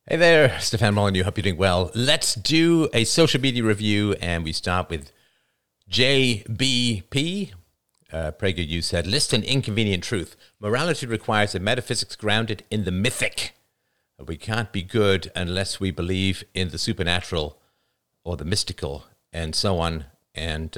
Hey there, Stefan Molyneux. Hope you're doing well. Let's do a social media review, and we start with JBP. PragerU said, "List an inconvenient truth. Morality requires a metaphysics grounded in the mythic. We can't be good unless we believe in the supernatural or the mystical, and so on." And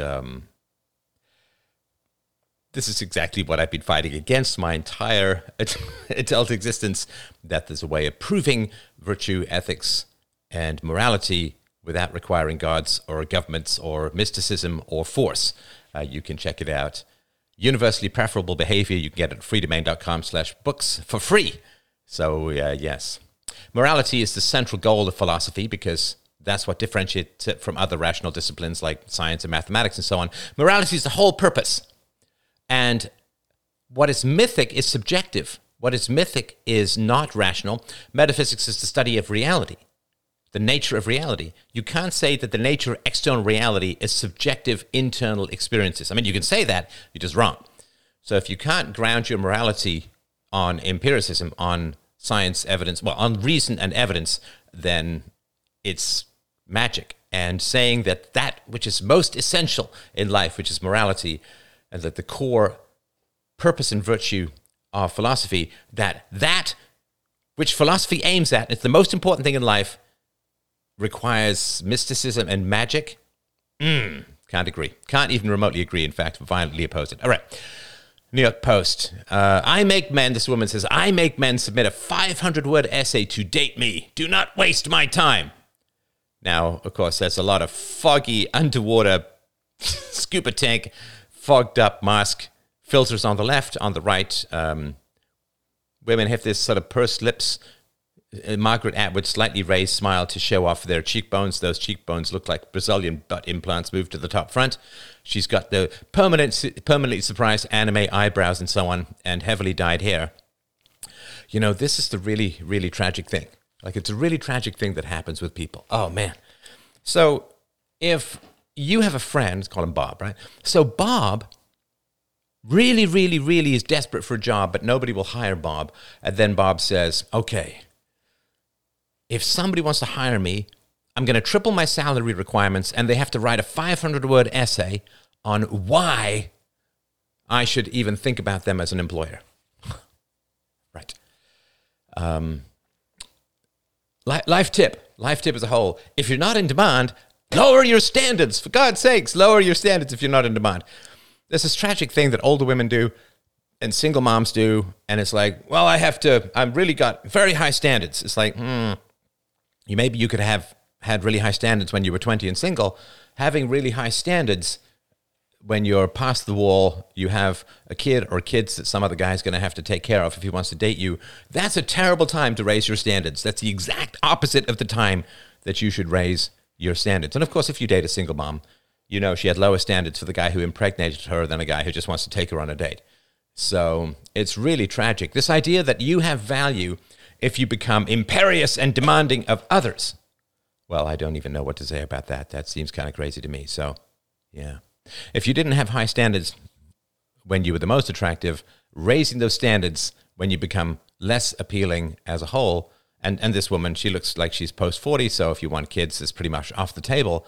this is exactly what I've been fighting against my entire adult existence, that there's a way of proving virtue, ethics, and morality without requiring gods or governments or mysticism or force. You can check it out. Universally Preferable Behavior, you can get it at freedomain.com/books for free. So, yes. Morality is the central goal of philosophy because that's what differentiates it from other rational disciplines like science and mathematics and so on. Morality is the whole purpose. And what is mythic is subjective. What is mythic is not rational. Metaphysics is the study of reality, the nature of reality. You can't say that the nature of external reality is subjective internal experiences. I mean, you can say that, you're just wrong. So if you can't ground your morality on empiricism, on science, evidence, well, on reason and evidence, then it's magic. And saying that that which is most essential in life, which is morality, and that the core purpose and virtue of philosophy, that which philosophy aims at, it's the most important thing in life, requires mysticism and magic. Can't agree. Can't even remotely agree. In fact, violently oppose it. All right. New York Post. This woman says, I make men submit a 500-word essay to date me. Do not waste my time. Now, of course, there's a lot of foggy underwater scuba tank, fogged up mask filters on the left, on the right. Women have this sort of pursed lips, Margaret Atwood slightly raised smile to show off their cheekbones. Those cheekbones look like Brazilian butt implants moved to the top front. She's got the permanently surprised anime eyebrows and so on, and heavily dyed hair. You know, this is the really, really tragic thing. Like, it's a really tragic thing that happens with people. Oh, man. So if you have a friend, let's call him Bob, right? So Bob really, really, really is desperate for a job, but nobody will hire Bob. And then Bob says, okay, if somebody wants to hire me, I'm going to triple my salary requirements, and they have to write a 500-word essay on why I should even think about them as an employer. Right. Life tip as a whole. If you're not in demand, lower your standards. For God's sakes, lower your standards if you're not in demand. There's this tragic thing that older women do and single moms do, and it's like, well, I've really got very high standards. It's like, maybe you could have had really high standards when you were 20 and single. Having really high standards when you're past the wall, you have a kid or kids that some other guy's going to have to take care of if he wants to date you. That's a terrible time to raise your standards. That's the exact opposite of the time that you should raise your standards. And of course, if you date a single mom, you know she had lower standards for the guy who impregnated her than a guy who just wants to take her on a date. So it's really tragic. This idea that you have value if you become imperious and demanding of others. Well, I don't even know what to say about that. That seems kind of crazy to me. So, yeah. If you didn't have high standards when you were the most attractive, raising those standards when you become less appealing as a whole, and this woman, she looks like she's post-40, so if you want kids, it's pretty much off the table.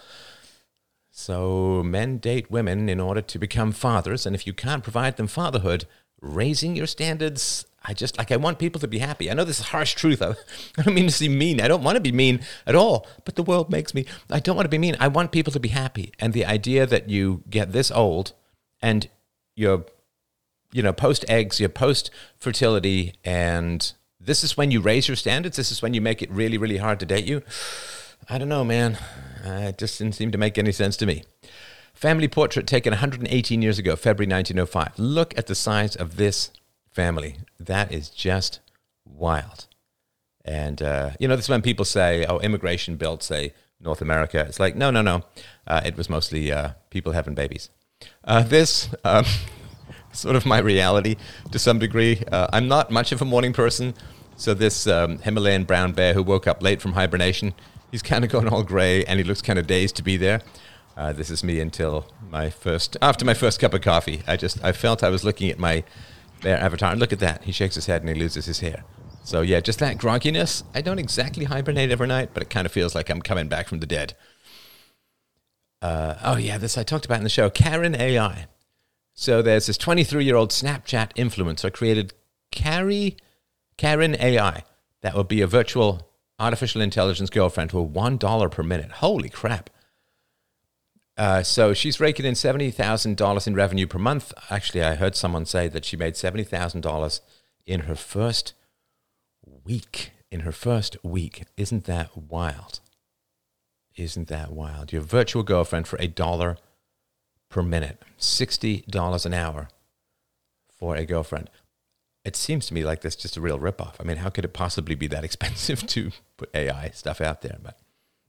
So men date women in order to become fathers, and if you can't provide them fatherhood, raising your standards, I want people to be happy. I know this is harsh truth. I don't mean to seem mean. I don't want to be mean at all, but the world makes me. I don't want to be mean. I want people to be happy. And the idea that you get this old and you're, post-eggs, you're post-fertility, and this is when you raise your standards, this is when you make it really, really hard to date you. I don't know, man. It just didn't seem to make any sense to me. Family portrait taken 118 years ago, February 1905. Look at the size of this family. That is just wild. And, this is when people say, immigration built, say, North America. It's like, no. It was mostly people having babies. This sort of my reality to some degree. I'm not much of a morning person. So this Himalayan brown bear who woke up late from hibernation, he's kind of gone all gray and he looks kind of dazed to be there. This is me after my first cup of coffee. I felt I was looking at my bear avatar. And look at that. He shakes his head and he loses his hair. So yeah, just that grogginess. I don't exactly hibernate every night, but it kind of feels like I'm coming back from the dead. Oh yeah, this I talked about in the show. Karen AI. So there's this 23-year-old Snapchat influencer created Karen AI. That would be a virtual artificial intelligence girlfriend for $1 per minute. Holy crap. So she's raking in $70,000 in revenue per month. Actually, I heard someone say that she made $70,000 in her first week. Isn't that wild? Isn't that wild? Your virtual girlfriend for $1 per minute. $60 an hour for a girlfriend. It seems to me like that's just a real ripoff. I mean, how could it possibly be that expensive to put AI stuff out there? But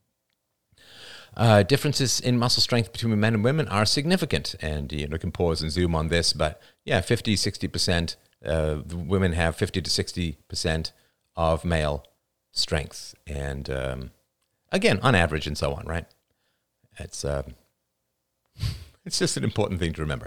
differences in muscle strength between men and women are significant. And you can pause and zoom on this. But yeah, 50, 60%. Women have 50 to 60% of male strength. And again, on average and so on, right? It's just an important thing to remember.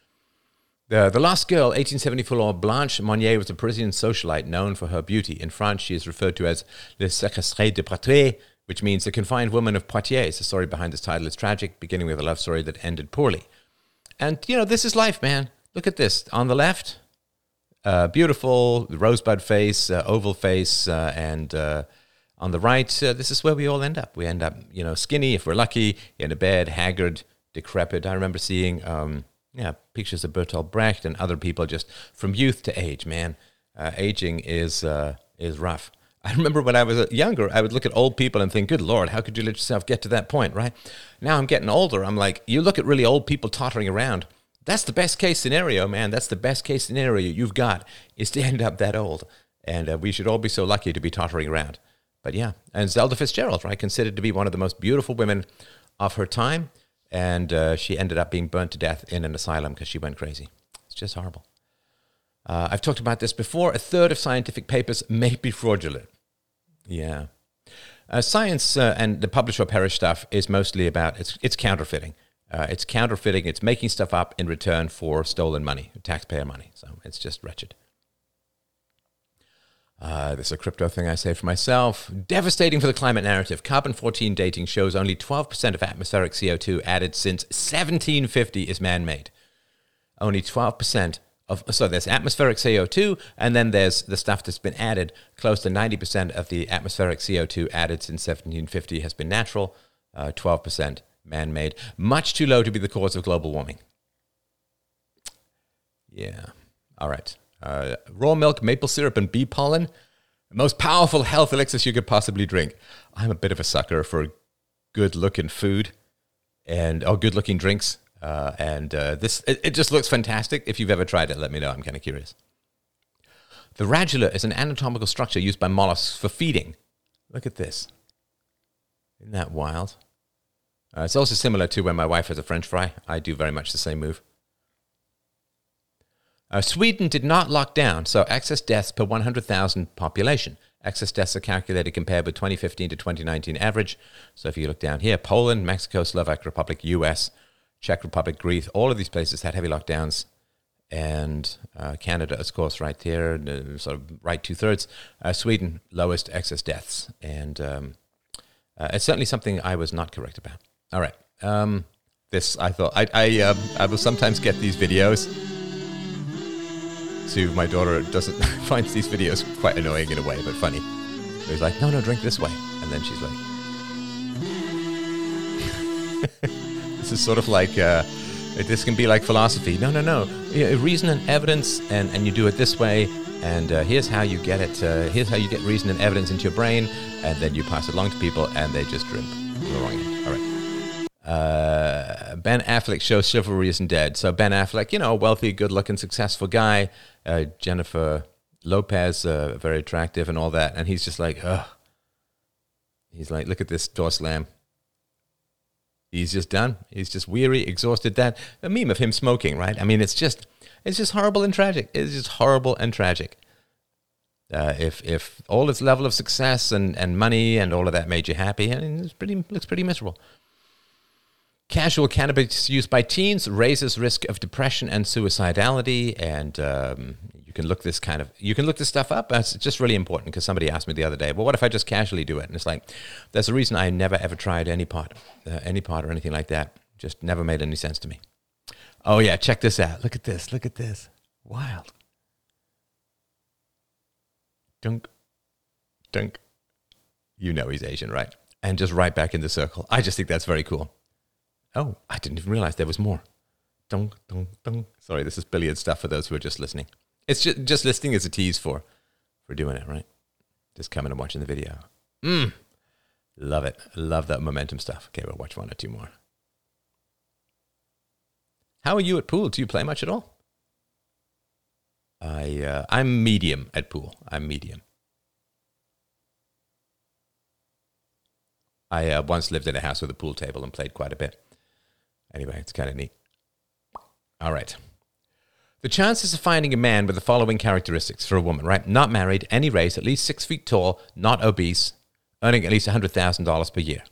The Lost Girl, 1874, Blanche Monnier was a Parisian socialite known for her beauty. In France, she is referred to as Le Séquestré de Poitiers, which means the confined woman of Poitiers. The story behind this title is tragic, beginning with a love story that ended poorly. And, this is life, man. Look at this. On the left, beautiful rosebud face, oval face, and on the right, this is where we all end up. We end up, skinny if we're lucky, in a bed, haggard, decrepit. I remember seeing pictures of Bertolt Brecht and other people just from youth to age, man. Aging is rough. I remember when I was younger, I would look at old people and think, good Lord, how could you let yourself get to that point, right? Now I'm getting older. I'm like, you look at really old people tottering around. That's the best case scenario, man. That's the best case scenario you've got is to end up that old. And we should all be so lucky to be tottering around. But yeah, and Zelda Fitzgerald, right, considered to be one of the most beautiful women of her time. And she ended up being burnt to death in an asylum because she went crazy. It's just horrible. I've talked about this before. A third of scientific papers may be fraudulent. Yeah. Science and the publish or perish stuff is mostly about, it's counterfeiting. It's counterfeiting. It's making stuff up in return for stolen money, taxpayer money. So it's just wretched. This is a crypto thing I say for myself. Devastating for the climate narrative. Carbon-14 dating shows only 12% of atmospheric CO2 added since 1750 is man-made. Only 12% so there's atmospheric CO2, and then there's the stuff that's been added. Close to 90% of the atmospheric CO2 added since 1750 has been natural, 12% man-made. Much too low to be the cause of global warming. Yeah. All right. Raw milk, maple syrup, and bee pollen. The most powerful health elixirs you could possibly drink. I'm a bit of a sucker for good-looking food or good-looking drinks. It just looks fantastic. If you've ever tried it, let me know. I'm kind of curious. The radula is an anatomical structure used by mollusks for feeding. Look at this. Isn't that wild? It's also similar to when my wife has a French fry. I do very much the same move. Sweden did not lock down, so excess deaths per 100,000 population. Excess deaths are calculated compared with 2015 to 2019 average. So if you look down here, Poland, Mexico, Slovak Republic, US, Czech Republic, Greece, all of these places had heavy lockdowns. And Canada, of course, right there, sort of right 2/3. Sweden, lowest excess deaths. And it's certainly something I was not correct about. All right. This, I thought, I will sometimes get these videos. To my daughter finds these videos quite annoying in a way, but funny. He's like, no, drink this way. And then she's like, this is sort of like, this can be like philosophy. No. Reason and evidence, and you do it this way, and here's how you get it. Here's how you get reason and evidence into your brain, and then you pass it along to people, and they just drink the wrong end. All right. Ben Affleck shows chivalry isn't dead. So Ben Affleck, a wealthy, good-looking, successful guy. Jennifer Lopez, very attractive and all that. And he's just like, ugh. He's like, look at this door slam. He's just done. He's just weary, exhausted. That a meme of him smoking, right? I mean, it's just horrible and tragic. It's just horrible and tragic. If all its level of success and money and all of that made you happy, I mean, looks pretty miserable. Casual cannabis use by teens raises risk of depression and suicidality, and You can look this stuff up. It's just really important because somebody asked me the other day, well, what if I just casually do it? And it's like, there's a reason I never ever tried any pot or anything like that. Just never made any sense to me. Oh yeah, check this out. Look at this. Wild. Dunk, dunk. You know he's Asian, right? And just right back in the circle. I just think that's very cool. Oh, I didn't even realize there was more. Dunk, dunk, dunk. Sorry, this is billiard stuff for those who are just listening. It's just listening is a tease for doing it, right? Just coming and watching the video. Love it. Love that momentum stuff. Okay, we'll watch one or two more. How are you at pool? Do you play much at all? I'm medium at pool. I'm medium. I once lived in a house with a pool table and played quite a bit. Anyway, it's kind of neat. All right. The chances of finding a man with the following characteristics for a woman, right? Not married, any race, at least 6 feet tall, not obese, earning at least $100,000 per year.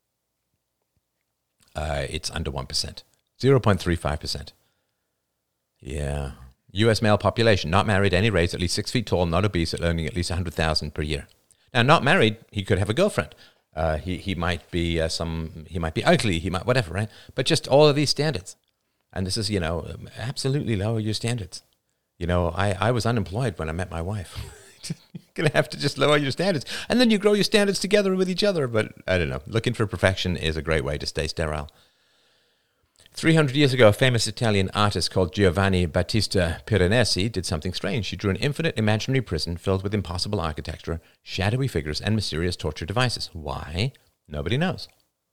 It's under 1%. 0.35%. Yeah. U.S. male population, not married, any race, at least 6 feet tall, not obese, earning at least $100,000 per year. Now, not married, he could have a girlfriend. He might be he might be ugly, he might whatever, right? But just all of these standards. And this is, absolutely lower your standards. I was unemployed when I met my wife. You're going to have to just lower your standards. And then you grow your standards together with each other. But I don't know. Looking for perfection is a great way to stay sterile. 300 years ago, a famous Italian artist called Giovanni Battista Piranesi did something strange. He drew an infinite imaginary prison filled with impossible architecture, shadowy figures, and mysterious torture devices. Why? Nobody knows.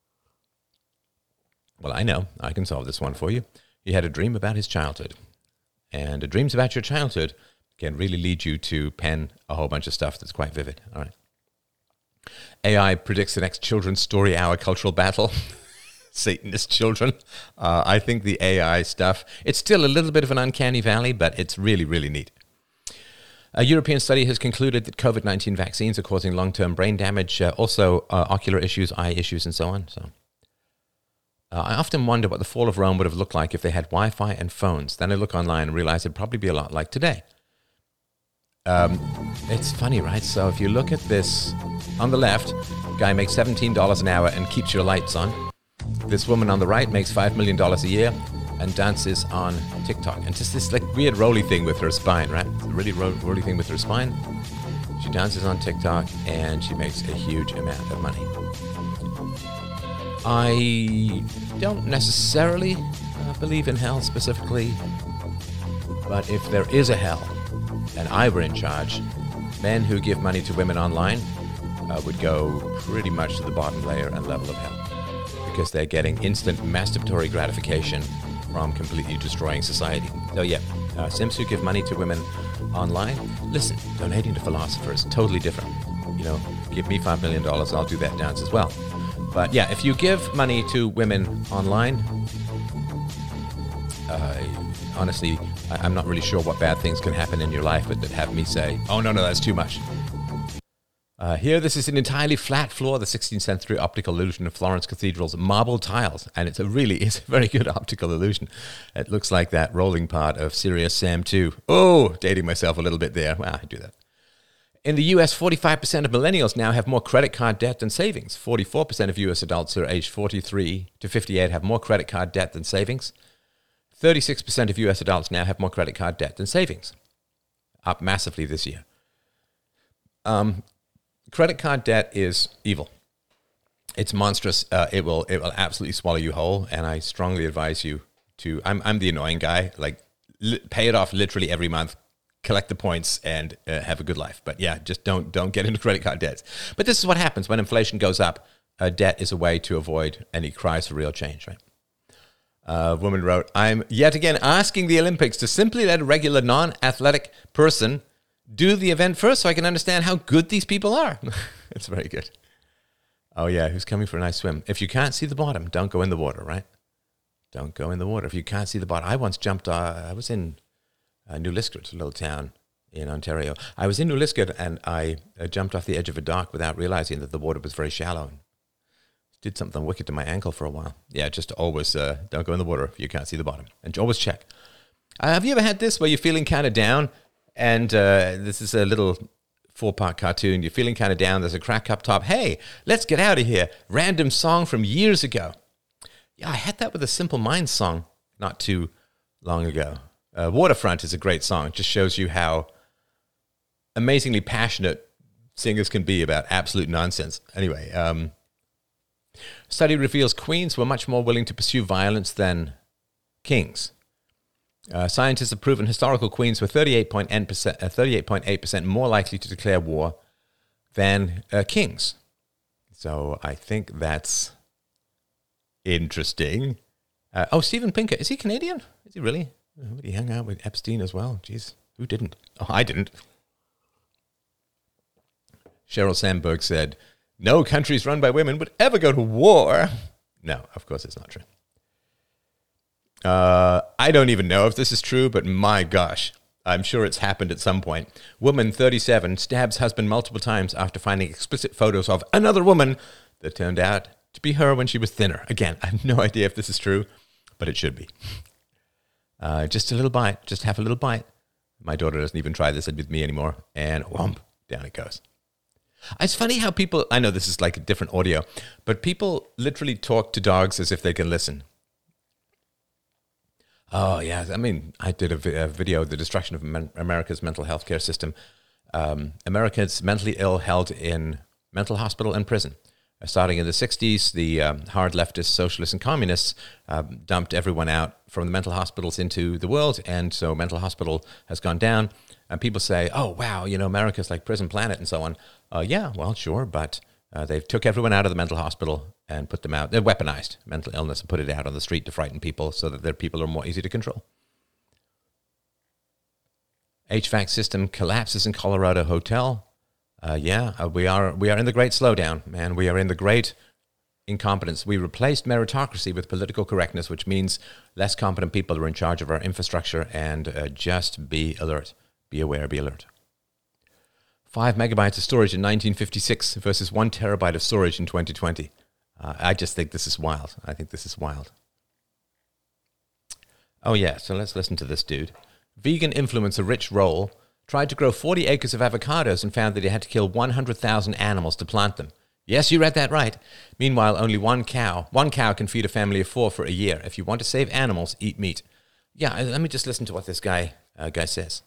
Well, I know. I can solve this one for you. He had a dream about his childhood. And dreams about your childhood can really lead you to pen a whole bunch of stuff that's quite vivid. All right. AI predicts the next children's story hour cultural battle. Satanist children. I think the AI stuff, it's still a little bit of an uncanny valley, but it's really, really neat. A European study has concluded that COVID-19 vaccines are causing long-term brain damage, also ocular issues, eye issues, and so on. So, I often wonder what the fall of Rome would have looked like if they had Wi-Fi and phones. Then I look online and realize it'd probably be a lot like today. It's funny, right? So if you look at this, on the left, guy makes $17 an hour and keeps your lights on. This woman on the right makes $5 million a year and dances on TikTok. And just this like weird roly thing with her spine, right? It's a really roly thing with her spine. She dances on TikTok and she makes a huge amount of money. I don't necessarily believe in hell specifically, but if there is a hell and I were in charge, men who give money to women online would go pretty much to the bottom layer and level of hell because they're getting instant masturbatory gratification from completely destroying society. So yeah, simps who give money to women online, listen, donating to philosophers, totally different. Give me $5 million, I'll do that dance as well. But yeah, if you give money to women online, honestly, I'm not really sure what bad things can happen in your life that have me say, oh, no, that's too much. Here, this is an entirely flat floor, the 16th century optical illusion of Florence Cathedral's marble tiles. And it's a very good optical illusion. It looks like that rolling part of Sirius Sam 2. Oh, dating myself a little bit there. Well, I do that. In the U.S., 45% of millennials now have more credit card debt than savings. 44% of U.S. adults who are aged 43 to 58 have more credit card debt than savings. 36% of U.S. adults now have more credit card debt than savings. Up massively this year. Credit card debt is evil. It's monstrous. It will absolutely swallow you whole. And I strongly advise you to. I'm the annoying guy. Like pay it off literally every month, collect the points, and have a good life. But yeah, just don't get into credit card debts. But this is what happens when inflation goes up. Debt is a way to avoid any cries for real change. Right. A woman wrote, "I'm yet again asking the Olympics to simply let a regular non-athletic person do the event first so I can understand how good these people are." It's very good. Oh, yeah, who's coming for a nice swim? If you can't see the bottom, don't go in the water, right? Don't go in the water. If you can't see the bottom. I once jumped, I was in New Liskeard, a little town in Ontario. I was in New Liskeard and I jumped off the edge of a dock without realizing that the water was very shallow. Did something wicked to my ankle for a while. Yeah, just always don't go in the water if you can't see the bottom. And always check. Have you ever had this where you're feeling kind of down And this is a little 4-part cartoon. You're feeling kind of down. There's a crack up top. Hey, let's get out of here. Random song from years ago. Yeah, I had that with a Simple Minds song not too long ago. Waterfront is a great song. It just shows you how amazingly passionate singers can be about absolute nonsense. Anyway, study reveals queens were much more willing to pursue violence than kings. Scientists have proven historical queens were 38.8% more likely to declare war than kings. So I think that's interesting. Steven Pinker, is he Canadian? Is he really? He hung out with Epstein as well. Jeez, who didn't? Oh, I didn't. Sheryl Sandberg said, "No countries run by women would ever go to war." No, of course it's not true. I don't even know if this is true, but my gosh, I'm sure it's happened at some point. Woman 37 stabs husband multiple times after finding explicit photos of another woman that turned out to be her when she was thinner. Again, I have no idea if this is true, but it should be. Just a little bite. Just have a little bite. My daughter doesn't even try this with me anymore. And whomp, down it goes. It's funny how people, I know this is like a different audio, but people literally talk to dogs as if they can listen. Oh, yeah. I mean, I did a video, The Destruction of America's Mental Health Care System. America's mentally ill held in mental hospital and prison. Starting in the 60s, the hard leftist socialists and communists dumped everyone out from the mental hospitals into the world, and so mental hospital has gone down. And people say, oh, wow, America's like prison planet and so on. Yeah, well, sure, but they took everyone out of the mental hospital and put them out. They weaponized mental illness and put it out on the street to frighten people so that their people are more easy to control. HVAC system collapses in Colorado hotel. We are in the great slowdown, man. We are in the great incompetence. We replaced meritocracy with political correctness, which means less competent people are in charge of our infrastructure, and just be alert. Be aware, be alert. 5 megabytes of storage in 1956 versus 1 terabyte of storage in 2020. I just think this is wild. I think this is wild. Oh yeah, so let's listen to this dude. Vegan influencer Rich Roll tried to grow 40 acres of avocados and found that he had to kill 100,000 animals to plant them. Yes, you read that right. Meanwhile, only one cow can feed a family of 4 for a year. If you want to save animals, eat meat. Yeah, let me just listen to what this guy says.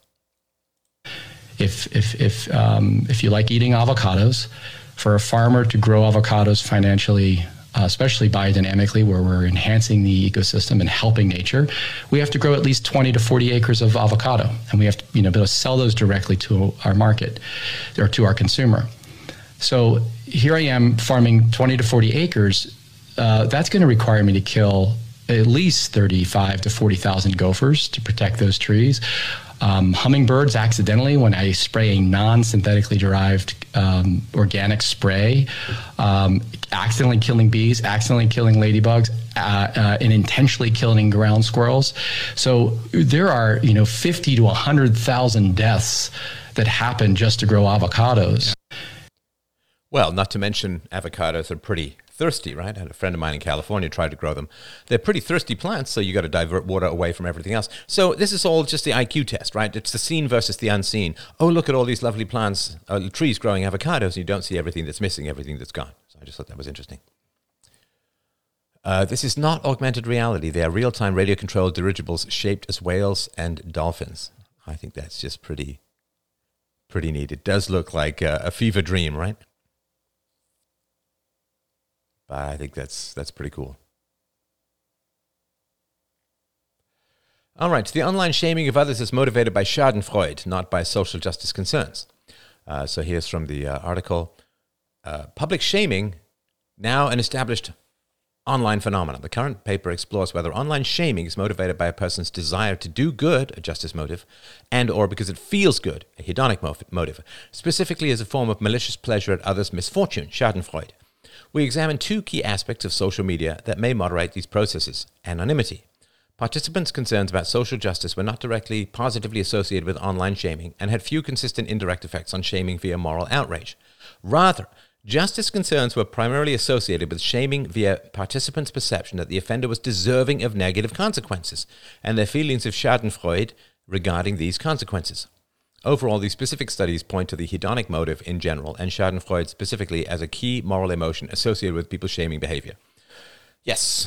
If you like eating avocados, for a farmer to grow avocados financially, especially biodynamically, where we're enhancing the ecosystem and helping nature, we have to grow at least 20 to 40 acres of avocado, and we have to be able to sell those directly to our market or to our consumer. So here I am farming 20 to 40 acres. That's going to require me to kill at least 35 to 40,000 gophers to protect those trees. Hummingbirds accidentally, when I spray a non-synthetically derived organic spray, accidentally killing bees, accidentally killing ladybugs, and intentionally killing ground squirrels. So there are 50 to 100,000 deaths that happen just to grow avocados. Well, not to mention avocados are pretty thirsty, right? I had a friend of mine in California tried to grow them. They're pretty thirsty plants, so you got to divert water away from everything else. So this is all just the IQ test, right? It's the seen versus the unseen. Oh, look at all these lovely plants, trees growing avocados, and you don't see everything that's missing, everything that's gone. So I just thought that was interesting. This is not augmented reality. They are real-time radio-controlled dirigibles shaped as whales and dolphins. I think that's just pretty neat. It does look like a fever dream, right? But I think that's pretty cool. All right, the online shaming of others is motivated by schadenfreude, not by social justice concerns. So here's from the article. Public shaming, now an established online phenomenon. The current paper explores whether online shaming is motivated by a person's desire to do good, a justice motive, and or because it feels good, a hedonic motive, specifically as a form of malicious pleasure at others' misfortune, schadenfreude. We examine 2 key aspects of social media that may moderate these processes. Anonymity. Participants' concerns about social justice were not directly positively associated with online shaming and had few consistent indirect effects on shaming via moral outrage. Rather, justice concerns were primarily associated with shaming via participants' perception that the offender was deserving of negative consequences and their feelings of schadenfreude regarding these consequences. Overall, these specific studies point to the hedonic motive in general, and Schadenfreude specifically, as a key moral emotion associated with people's shaming behavior. Yes.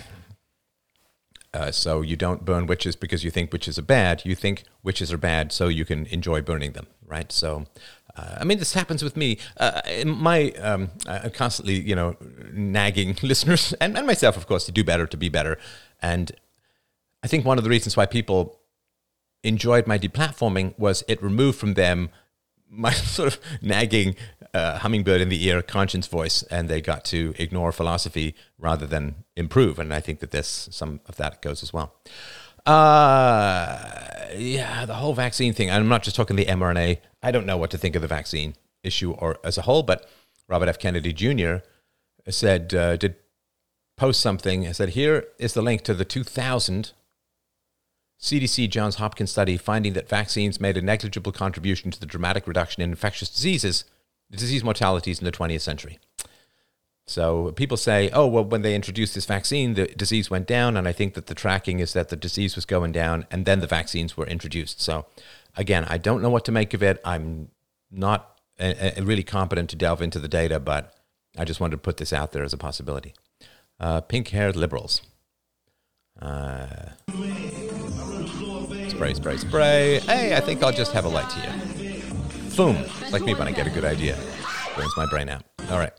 So you don't burn witches because you think witches are bad. You think witches are bad so you can enjoy burning them, right? So, this happens with me. I'm constantly, nagging listeners and myself, of course, to do better, to be better. And I think one of the reasons why people enjoyed my deplatforming was it removed from them my sort of nagging hummingbird in the ear conscience voice, and they got to ignore philosophy rather than improve. And I think that some of that goes as well. The whole vaccine thing. I'm not just talking the mRNA. I don't know what to think of the vaccine issue or as a whole, but Robert F. Kennedy Jr. said, did post something, said, here is the link to the 2000 CDC Johns Hopkins study finding that vaccines made a negligible contribution to the dramatic reduction in infectious disease mortalities in the 20th century. So people say, oh, well, when they introduced this vaccine, the disease went down, and I think that the tracking is that the disease was going down, and then the vaccines were introduced. So again, I don't know what to make of it. I'm not really competent to delve into the data, but I just wanted to put this out there as a possibility. Pink-haired liberals. Spray, spray, spray. Hey, I think I'll just have a light here. Boom. Like me when I get a good idea. Burns my brain out. All right.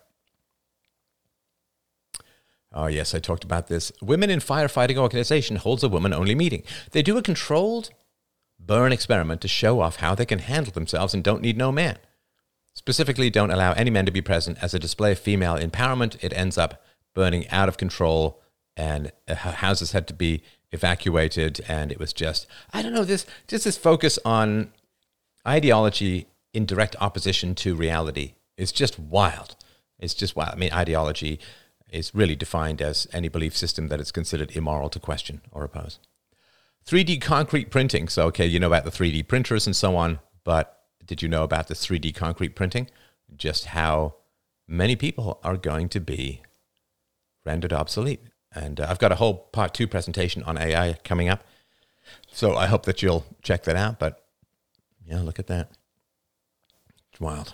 Oh, yes, I talked about this. Women in Firefighting Organization holds a woman-only meeting. They do a controlled burn experiment to show off how they can handle themselves and don't need no man. Specifically, don't allow any men to be present. As a display of female empowerment, it ends up burning out of control, and houses had to be evacuated, and it was just, I don't know, this focus on ideology in direct opposition to reality is just wild. It's just wild. I mean, ideology is really defined as any belief system that is considered immoral to question or oppose. 3D concrete printing. So, okay, you know about the 3D printers and so on, but did you know about this 3D concrete printing? Just how many people are going to be rendered obsolete. And I've got a whole part 2 presentation on AI coming up. So I hope that you'll check that out. But yeah, look at that. It's wild.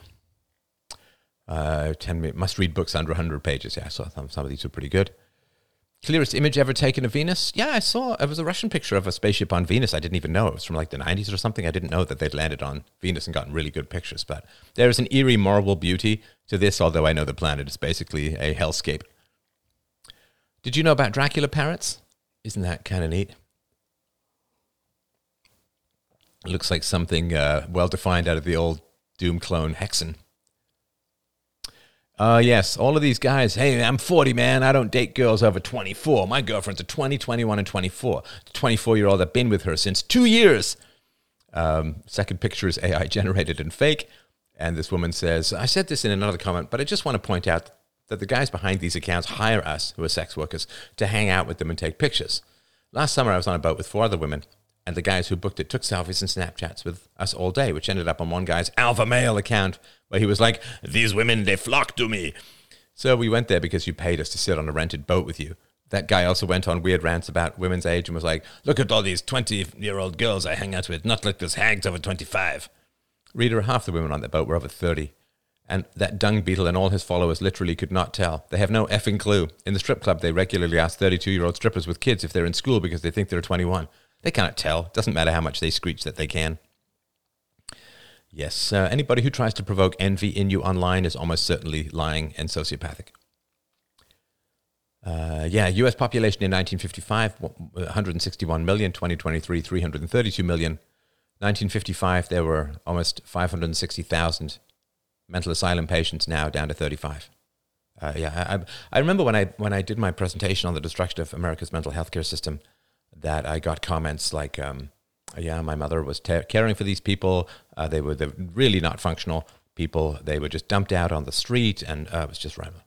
10 must-read books under 100 pages. Yeah, I saw some of these were pretty good. Clearest image ever taken of Venus? Yeah, I saw. It was a Russian picture of a spaceship on Venus. I didn't even know. It was from like the 90s or something. I didn't know that they'd landed on Venus and gotten really good pictures. But there is an eerie moral beauty to this, although I know the planet is basically a hellscape. Did you know about Dracula parrots? Isn't that kind of neat? It looks like something well-defined out of the old Doom clone Hexen. Yes, all of these guys, hey, I'm 40, man. I don't date girls over 24. My girlfriends are 20, 21, and 24. The 24-year-old, I've been with her since 2 years. Second picture is AI generated and fake. And this woman says, I said this in another comment, but I just want to point out that the guys behind these accounts hire us, who are sex workers, to hang out with them and take pictures. Last summer, I was on a boat with 4 other women, and the guys who booked it took selfies and Snapchats with us all day, which ended up on one guy's alpha male account, where he was like, these women, they flock to me. So we went there because you paid us to sit on a rented boat with you. That guy also went on weird rants about women's age and was like, look at all these 20-year-old girls I hang out with, not like those hags over 25. Reader, half the women on that boat were over 30. And that dung beetle and all his followers literally could not tell. They have no effing clue. In the strip club, they regularly ask 32-year-old strippers with kids if they're in school because they think they're 21. They cannot tell. It doesn't matter how much they screech that they can. Yes, anybody who tries to provoke envy in you online is almost certainly lying and sociopathic. U.S. population in 1955, 161 million. 2023, 332 million. 1955, there were almost 560,000 mental asylum patients, now down to 35. I remember when I did my presentation on the destruction of America's mental health care system, that I got comments like, my mother was caring for these people. They were really not functional people. They were just dumped out on the street, and it was just right.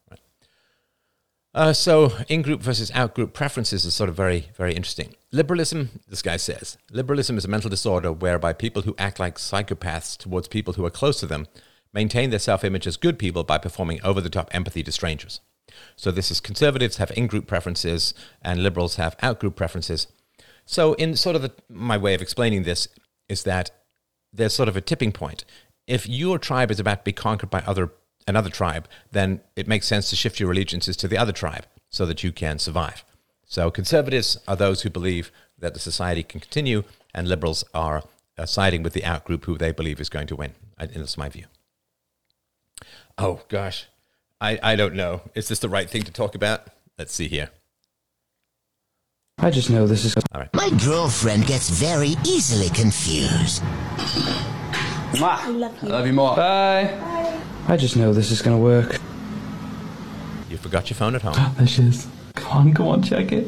So in-group versus out-group preferences is sort of very, very interesting. Liberalism, this guy says, liberalism is a mental disorder whereby people who act like psychopaths towards people who are close to them maintain their self-image as good people by performing over-the-top empathy to strangers. So this is conservatives have in-group preferences and liberals have out-group preferences. So in sort of my way of explaining this is that there's sort of a tipping point. If your tribe is about to be conquered by another tribe, then it makes sense to shift your allegiances to the other tribe so that you can survive. So conservatives are those who believe that the society can continue, and liberals are siding with the outgroup who they believe is going to win. And that's my view. Oh, gosh. I don't know. Is this the right thing to talk about? Let's see here. I just know this is... All right. My girlfriend gets very easily confused. I love you more. Bye. Bye. I just know this is going to work. You forgot your phone at home. There she is. Come on, check it.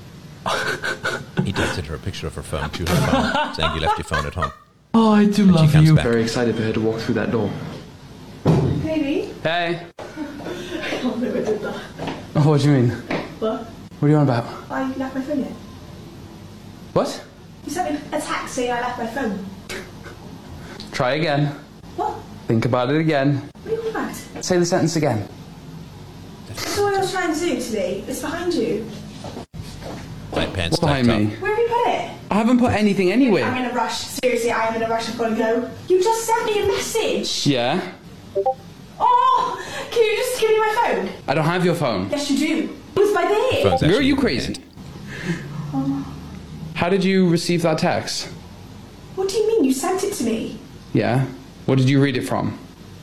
He texted her a picture of her phone to her phone, saying you left your phone at home. Oh, I do And she love comes you. back. Very excited for her to walk through that door. Baby? Hey. I can't believe I did that. Oh, what do you mean? What? What are you on about? I left my phone here. What? You sent me a text saying I left my phone. Try again. What? Think about it again. What are you on about? Say the sentence again. That's what I was trying to do today. It's behind you. Tight pants, What's behind tight me? top. Where have you put it? I haven't put anything I'm anywhere. in a rush. Seriously, I am in a rush. I've got to go. You just sent me a message. Yeah? Oh, can you just give me my phone? I don't have your phone. Yes, you do. It was by there. Phone's Girl, are actually you in crazy? your hand. How did you receive that text? What do you mean? You sent it to me. Yeah? What did you read it from?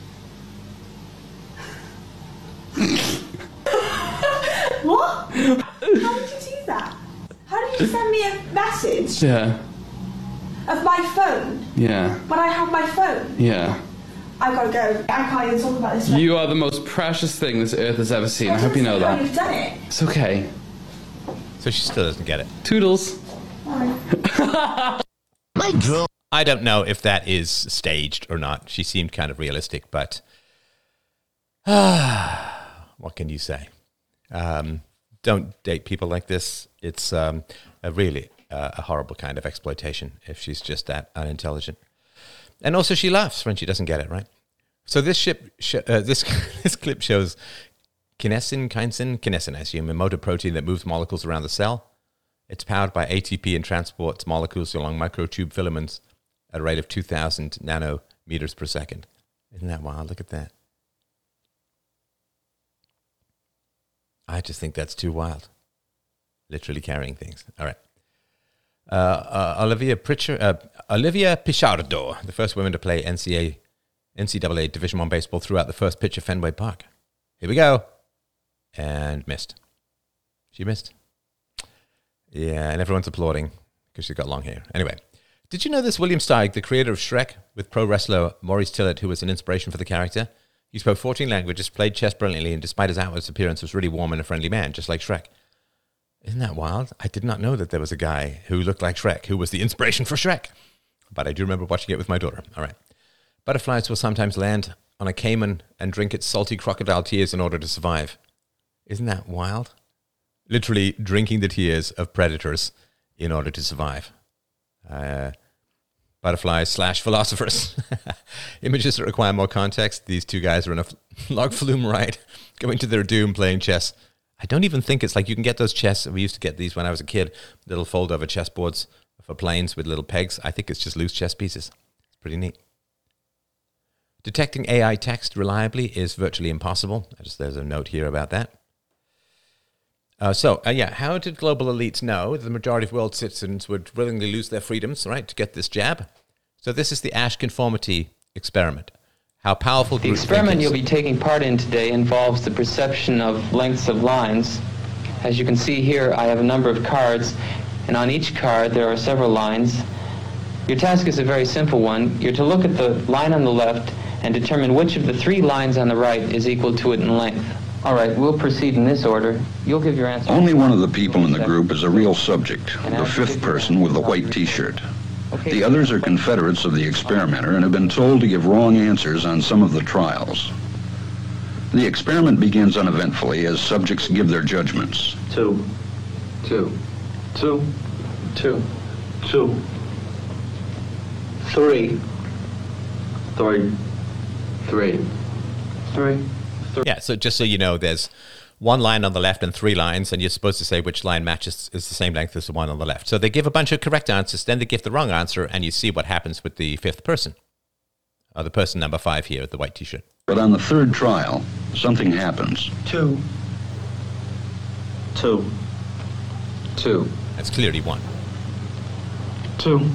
What? How did you do that? How did you send me a message Yeah. of my phone Yeah. when I have my phone? Yeah. I've got to go. I can't even talk about this. right You are the most precious thing this earth has ever seen. now. I hope you know How that. You've done it. It's okay. So she still doesn't get it. Toodles. My girl. I don't know if that is staged or not. She seemed kind of realistic, but what can you say? Don't date people like this. It's a really horrible kind of exploitation if she's just that unintelligent. And also she laughs when she doesn't get it, right? So this this clip shows kinesin, I assume, a motor protein that moves molecules around the cell. It's powered by ATP and transports molecules along microtube filaments at a rate of 2,000 nanometers per second. Isn't that wild? Look at that. I just think that's too wild. Literally carrying things. All right. Olivia Pichardo, the first woman to play NCAA Division I baseball, threw out the first pitch at Fenway Park. Here we go. And missed. She missed. Yeah, and everyone's applauding because she's got long hair. Anyway, did you know this William Steig, the creator of Shrek, with pro wrestler Maurice Tillett, who was an inspiration for the character? He spoke 14 languages, played chess brilliantly, and despite his outward appearance, was really warm and a friendly man, just like Shrek. Isn't that wild? I did not know that there was a guy who looked like Shrek, who was the inspiration for Shrek. But I do remember watching it with my daughter. All right. Butterflies will sometimes land on a caiman and drink its salty crocodile tears in order to survive. Isn't that wild? Literally drinking the tears of predators in order to survive. Butterflies / philosophers. Images that require more context. These two guys are in a log flume ride, going to their doom playing chess. I don't even think it's like you can get those chess. We used to get these when I was a kid, little fold-over chessboards for planes with little pegs. I think it's just loose chess pieces. It's pretty neat. Detecting AI text reliably is virtually impossible. There's a note here about that. How did global elites know the majority of world citizens would willingly lose their freedoms, right, to get this jab? So this is the Asch conformity experiment. How powerful The experiment you'll be taking part in today involves the perception of lengths of lines. As you can see here, I have a number of cards, and on each card there are several lines. Your task is a very simple one. You're to look at the line on the left and determine which of the three lines on the right is equal to it in length. All right, we'll proceed in this order. You'll give your answer. Only one of the people in the group is a real subject, the fifth person with the white t-shirt. The others are confederates of the experimenter and have been told to give wrong answers on some of the trials. The experiment begins uneventfully as subjects give their judgments. 2, 2, 2, 2, 2, 3, 3, 3, 3. Yeah, so just so you know, there's one line on the left and 3 lines, and you're supposed to say which line matches is the same length as the one on the left. So they give a bunch of correct answers, then they give the wrong answer, and you see what happens with the 5th person. Or the person number 5 here with the white T-shirt. But on the 3rd trial, something happens. 2. That's clearly 1. 2.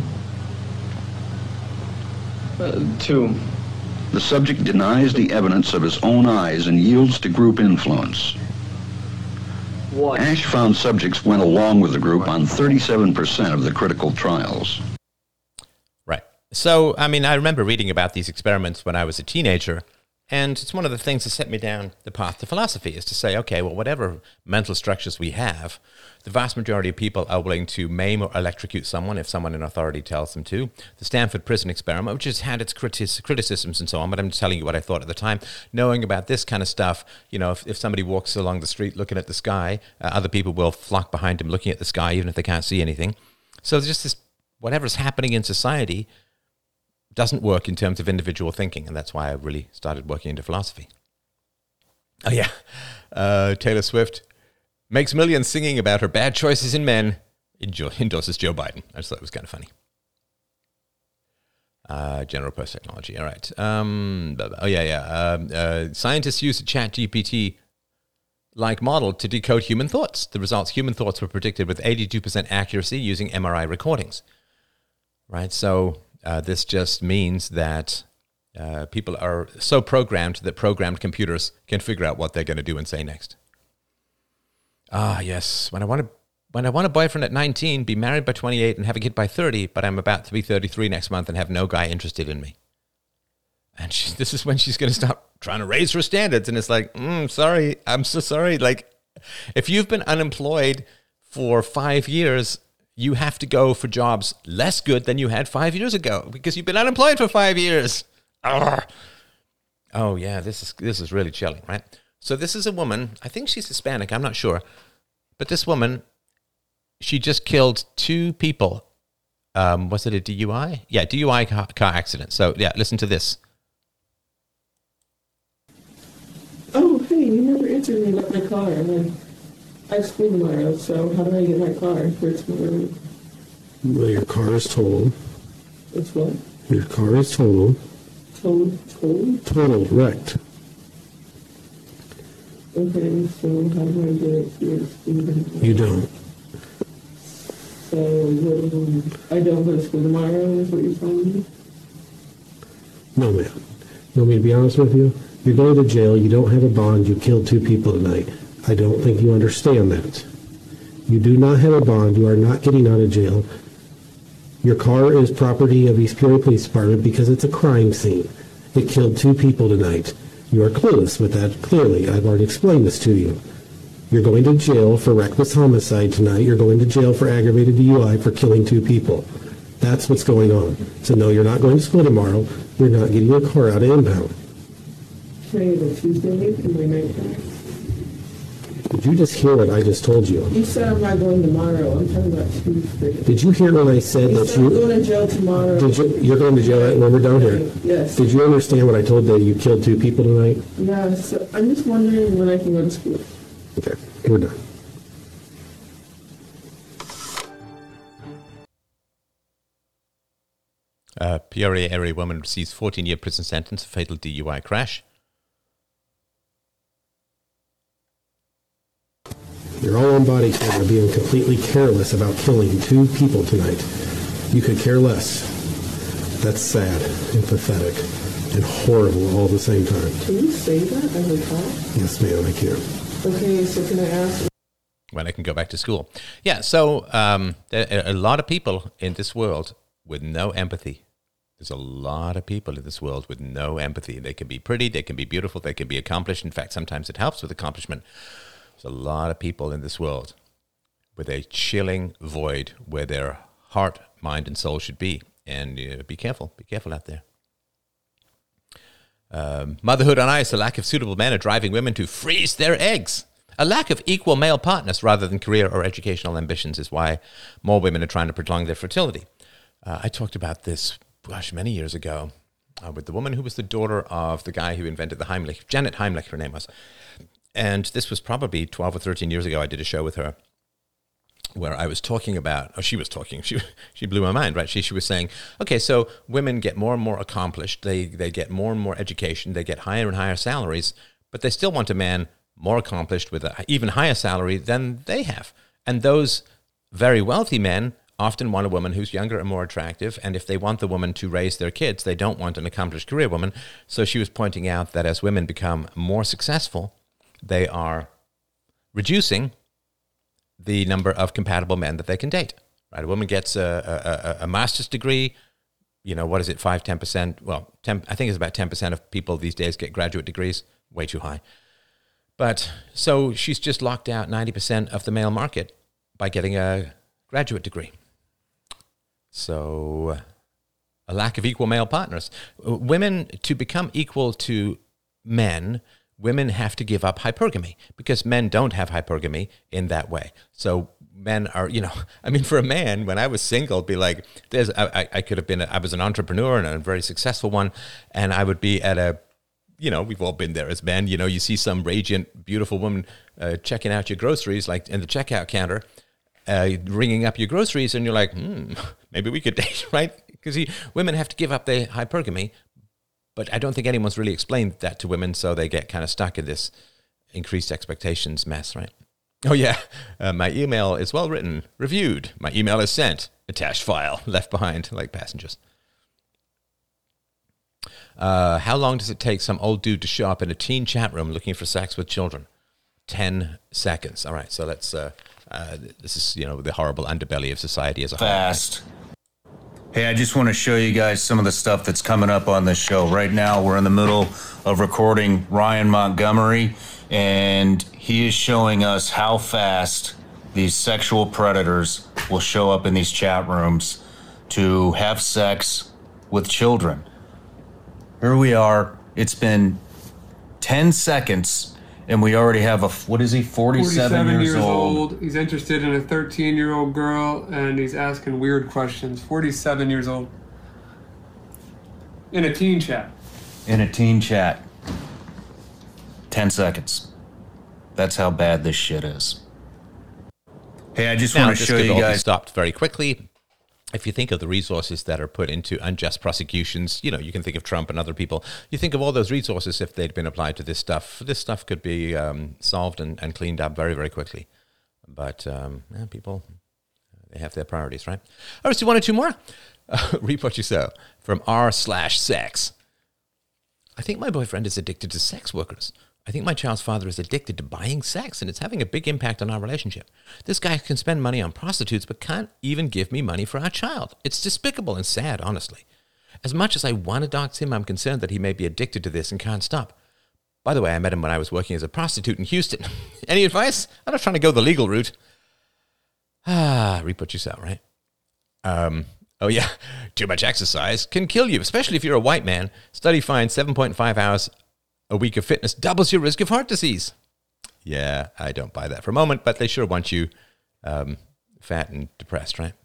2. The subject denies the evidence of his own eyes and yields to group influence. What? Ash found subjects went along with the group on 37% of the critical trials. Right. So, I mean, I remember reading about these experiments when I was a teenager, and it's one of the things that set me down the path to philosophy, is to say, okay, well, whatever mental structures we have, the vast majority of people are willing to maim or electrocute someone if someone in authority tells them to. The Stanford prison experiment, which has had its criticisms and so on, but I'm just telling you what I thought at the time. Knowing about this kind of stuff, you know, if somebody walks along the street looking at the sky, other people will flock behind him looking at the sky, even if they can't see anything. So there's just this, whatever's happening in society doesn't work in terms of individual thinking, and that's why I really started working into philosophy. Oh yeah, Taylor Swift makes millions singing about her bad choices in men, endorses Joe Biden. I just thought it was kind of funny. General Post Technology, all right. Scientists used a ChatGPT-like model to decode human thoughts. The results, human thoughts were predicted with 82% accuracy using MRI recordings. Right, so this just means that people are so programmed that programmed computers can figure out what they're going to do and say next. Ah, yes. When I want a boyfriend at 19, be married by 28, and have a kid by 30, but I'm about to be 33 next month and have no guy interested in me. And this is when she's going to start trying to raise her standards. And it's like, sorry, I'm so sorry. Like, if you've been unemployed for 5 years, you have to go for jobs less good than you had 5 years ago because you've been unemployed for 5 years. Arrgh. Oh, yeah, this is really chilling, right? So this is a woman, I think she's Hispanic, I'm not sure. But this woman, she just killed 2 people. Was it a DUI? Yeah, DUI car accident. So, yeah, listen to this. Oh, hey, you never answered me about my car. I have school tomorrow, so how do I get my car where it's tomorrow? Well, your car is totaled. It's what? Your car is totaled. Totaled? Totaled, wrecked. Okay, so how do I get it here? You don't. So I don't go to school tomorrow, is what you're telling me? No, ma'am. You want me to be honest with you? You're going to jail, you don't have a bond, you killed 2 people tonight. I don't think you understand that. You do not have a bond, you are not getting out of jail. Your car is property of East Peoria Police Department because it's a crime scene. It killed 2 people tonight. You are clueless with that, clearly. I've already explained this to you. You're going to jail for reckless homicide tonight. You're going to jail for aggravated DUI for killing 2 people. That's what's going on. So no, you're not going to school tomorrow. You're not getting your car out of impound. Can I have a Tuesday in my night class? Did you just hear what I just told you? You said I'm not going tomorrow. I'm talking about Tuesday. Did you hear when I said you that said I'm going to jail tomorrow. You're going to jail when we're down here? Yes. Did you understand what I told that you killed 2 people tonight? Yeah, so I'm just wondering when I can go to school. Okay, we're done. Peoria area woman receives 14-year prison sentence for fatal DUI crash. You're all on body camera being completely careless about killing 2 people tonight. You could care less. That's sad and pathetic and horrible all at the same time. Can you say that as a cop? Yes, ma'am, I can. Okay, so can I ask... When I can go back to school. Yeah, so there are a lot of people in this world with no empathy. There's a lot of people in this world with no empathy. They can be pretty, they can be beautiful, they can be accomplished. In fact, sometimes it helps with accomplishment. There's a lot of people in this world with a chilling void where their heart, mind, and soul should be. And be careful out there. Motherhood on ice, a lack of suitable men are driving women to freeze their eggs. A lack of equal male partners rather than career or educational ambitions is why more women are trying to prolong their fertility. I talked about this, many years ago with the woman who was the daughter of the guy who invented the Heimlich, Janet Heimlich, her name was. And this was probably 12 or 13 years ago. I did a show with her where I was talking about, she was talking, she blew my mind, right? She was saying, okay, so women get more and more accomplished. They get more and more education. They get higher and higher salaries, but they still want a man more accomplished with an even higher salary than they have. And those very wealthy men often want a woman who's younger and more attractive. And if they want the woman to raise their kids, they don't want an accomplished career woman. So she was pointing out that as women become more successful, they are reducing the number of compatible men that they can date. Right? A woman gets a master's degree. What is it, 5-10%? Well, I think it's about 10% of people these days get graduate degrees. Way too high. But so she's just locked out 90% of the male market by getting a graduate degree. So a lack of equal male partners. Women, to become equal to men, women have to give up hypergamy because men don't have hypergamy in that way. So men are, for a man, when I was single, it'd be like, I could have been, I was an entrepreneur and a very successful one, and I would be at a, we've all been there as men, you see some radiant, beautiful woman checking out your groceries, like in the checkout counter, ringing up your groceries, and you're like, maybe we could date, right? Because women have to give up their hypergamy. But I don't think anyone's really explained that to women, so they get kind of stuck in this increased expectations mess, right? Oh, yeah, my email is well written, reviewed. My email is sent, attached file, left behind, like passengers. How long does it take some old dude to show up in a teen chat room looking for sex with children? 10 seconds. All right, so let's, this is, the horrible underbelly of society as a whole. Fast. Hey, I just want to show you guys some of the stuff that's coming up on this show. Right now, we're in the middle of recording Ryan Montgomery, and he is showing us how fast these sexual predators will show up in these chat rooms to have sex with children. Here we are. It's been 10 seconds, and we already have what is he, 47 years old. He's interested in a 13-year-old girl, and he's asking weird questions. 47 years old. In a teen chat. 10 seconds. That's how bad this shit is. Hey, I just want to show you guys. Stopped very quickly. If you think of the resources that are put into unjust prosecutions, you can think of Trump and other people. You think of all those resources, if they'd been applied to this stuff could be solved and cleaned up very, very quickly. But people, they have their priorities, right? All right, so one or two more. Reap what you sow from r/sex. I think my boyfriend is addicted to sex workers. I think my child's father is addicted to buying sex, and it's having a big impact on our relationship. This guy can spend money on prostitutes, but can't even give me money for our child. It's despicable and sad, honestly. As much as I want to dox him, I'm concerned that he may be addicted to this and can't stop. By the way, I met him when I was working as a prostitute in Houston. Any advice? I'm not trying to go the legal route. Reap what you sow, right? Oh yeah, too much exercise can kill you, especially if you're a white man. Study finds 7.5 hours a week of fitness doubles your risk of heart disease. Yeah, I don't buy that for a moment, but they sure want you fat and depressed, right?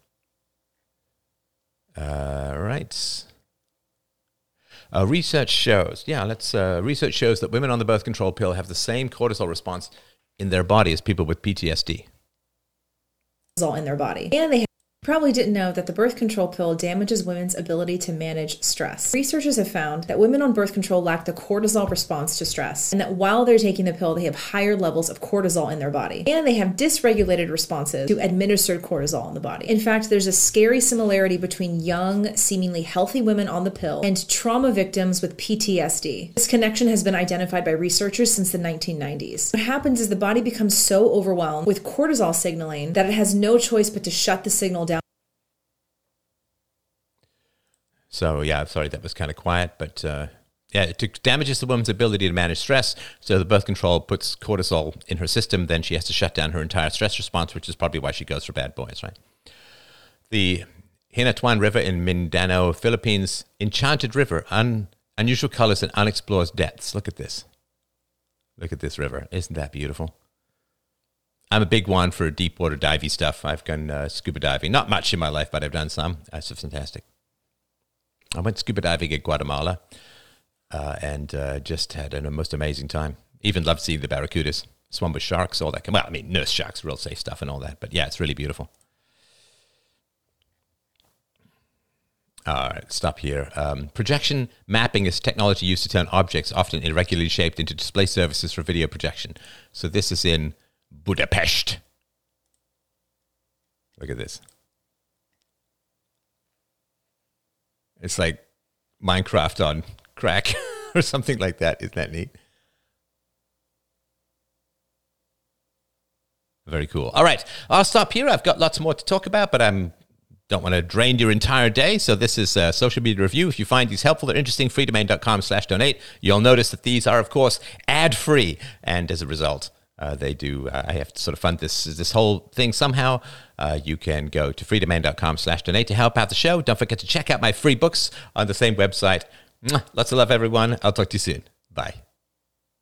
Right. Research shows, research shows that women on the birth control pill have the same cortisol response in their body as people with PTSD. In their body. And they probably didn't know that the birth control pill damages women's ability to manage stress. Researchers have found that women on birth control lack the cortisol response to stress, and that while they're taking the pill, they have higher levels of cortisol in their body, and they have dysregulated responses to administered cortisol in the body. In fact, there's a scary similarity between young, seemingly healthy women on the pill and trauma victims with PTSD. This connection has been identified by researchers since the 1990s. What happens is the body becomes so overwhelmed with cortisol signaling that it has no choice but to shut the signal down. So, yeah, sorry, that was kind of quiet, but it damages the woman's ability to manage stress. So the birth control puts cortisol in her system, then she has to shut down her entire stress response, which is probably why she goes for bad boys, right? The Hinatuan River in Mindanao, Philippines, enchanted river, unusual colors and unexplored depths. Look at this. Look at this river. Isn't that beautiful? I'm a big one for deep water divey stuff. I've gone scuba diving. Not much in my life, but I've done some. That's fantastic. I went scuba diving in Guatemala and just had a most amazing time. Even love seeing the barracudas. Swum with sharks, all that. Well, I mean, nurse sharks, real safe stuff and all that. But yeah, it's really beautiful. All right, stop here. Projection mapping is technology used to turn objects, often irregularly shaped, into display surfaces for video projection. So this is in Budapest. Look at this. It's like Minecraft on crack or something like that. Isn't that neat? Very cool. All right, I'll stop here. I've got lots more to talk about, but I don't want to drain your entire day. So this is a social media review. If you find these helpful or interesting, freedomain.com/donate. You'll notice that these are, of course, ad-free. And as a result, I have to sort of fund this whole thing somehow. You can go to freedomain.com/donate to help out the show. Don't forget to check out my free books on the same website. Lots of love, everyone. I'll talk to you soon. Bye.